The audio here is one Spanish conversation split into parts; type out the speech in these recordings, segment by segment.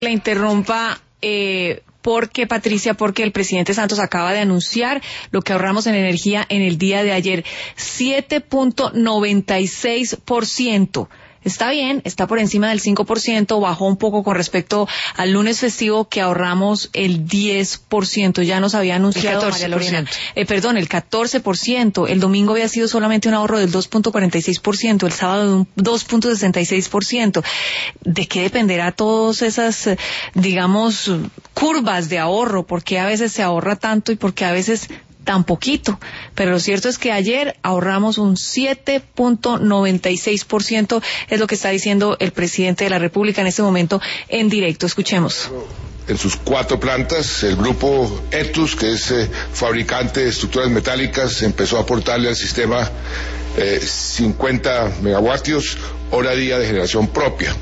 La interrumpa, porque el presidente Santos acaba de anunciar lo que ahorramos en energía en el día de ayer, 7.96%. Está bien, está por encima del 5%, bajó un poco con respecto al lunes festivo que ahorramos el 10%. Ya nos había anunciado María Lorena. El 14%. El domingo había sido solamente un ahorro del 2.46%, el sábado de un 2.66%. ¿De qué dependerá todas esas, digamos, curvas de ahorro? ¿Por qué a veces se ahorra tanto y por qué a veces tan poquito? Pero lo cierto es que ayer ahorramos un 7.96%, es lo que está diciendo el presidente de la República en este momento en directo. Escuchemos. En sus 4 plantas, el grupo Etus, que es fabricante de estructuras metálicas, empezó a aportarle al sistema 50 megavatios hora día de generación propia.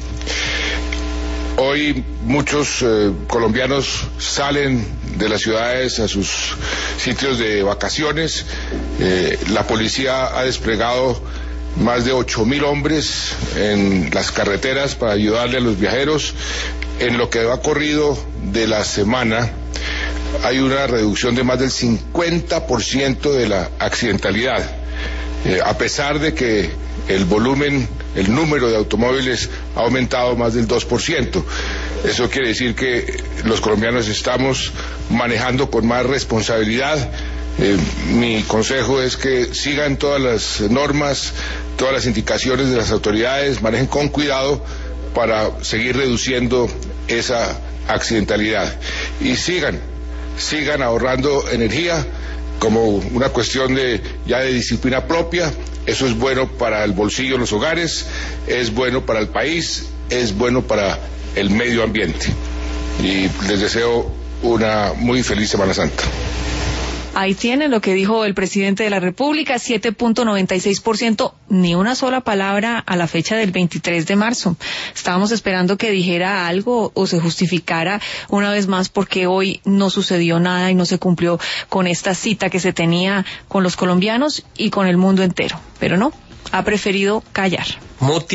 Hoy muchos colombianos salen de las ciudades a sus sitios de vacaciones. La policía ha desplegado más de 8.000 hombres en las carreteras para ayudarle a los viajeros. En lo que va corrido de la semana hay una reducción de más del 50% de la accidentalidad, a pesar de que el número de automóviles ha aumentado más del 2%. Eso quiere decir que los colombianos estamos manejando con más responsabilidad. Mi consejo es que sigan todas las normas, todas las indicaciones de las autoridades, manejen con cuidado para seguir reduciendo esa accidentalidad. Y sigan ahorrando energía como una cuestión de disciplina propia. Eso es bueno para el bolsillo de los hogares, es bueno para el país, es bueno para el medio ambiente. Y les deseo una muy feliz Semana Santa. Ahí tienen lo que dijo el presidente de la República, 7.96%, ni una sola palabra a la fecha del 23 de marzo. Estábamos esperando que dijera algo o se justificara una vez más porque hoy no sucedió nada y no se cumplió con esta cita que se tenía con los colombianos y con el mundo entero. Pero no, ha preferido callar.